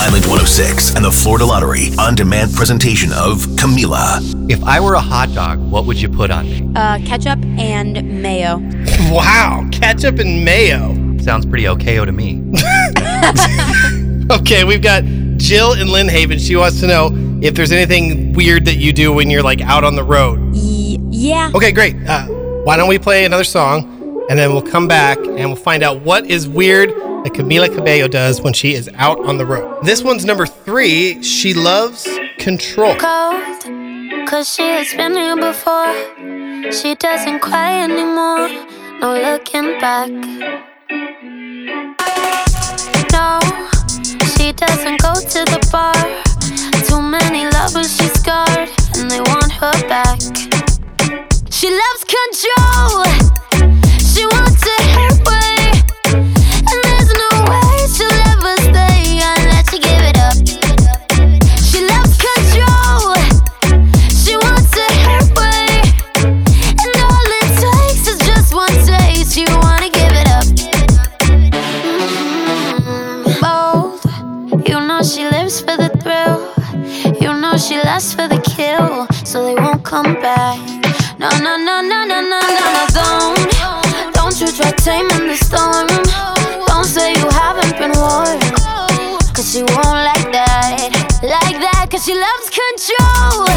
Island 106 and the Florida Lottery on-demand presentation of Camila. If I were a hot dog, what would you put on me? Ketchup and mayo. Wow, ketchup and mayo. Sounds pretty okay to me. Okay, we've got Jill in Lynn Haven. She wants to know if there's anything weird that you do when you're like out on the road. Yeah. Okay, great. Why don't we play another song, and then we'll come back and we'll find out what is weird that Camila Cabello does when she is out on the road. This one's number 3. She loves control. Cold, 'cause she has been here before. She doesn't cry anymore. No looking back. No, she doesn't go to the bar. Too many lovers she's scarred, and they want her back. She loves control. She wants it her way, and there's no way she'll ever stay unless you give it up. She loves control. She wants it her way, and all it takes is just one taste. You wanna give it up. Bold, you know she lives for the thrill. You know she lasts for the kill, so they won't come back. No, no, no, no, no, no, no, no, don't you try taming the storm. Don't say you haven't been warned, 'cause she won't like that, 'cause she loves control.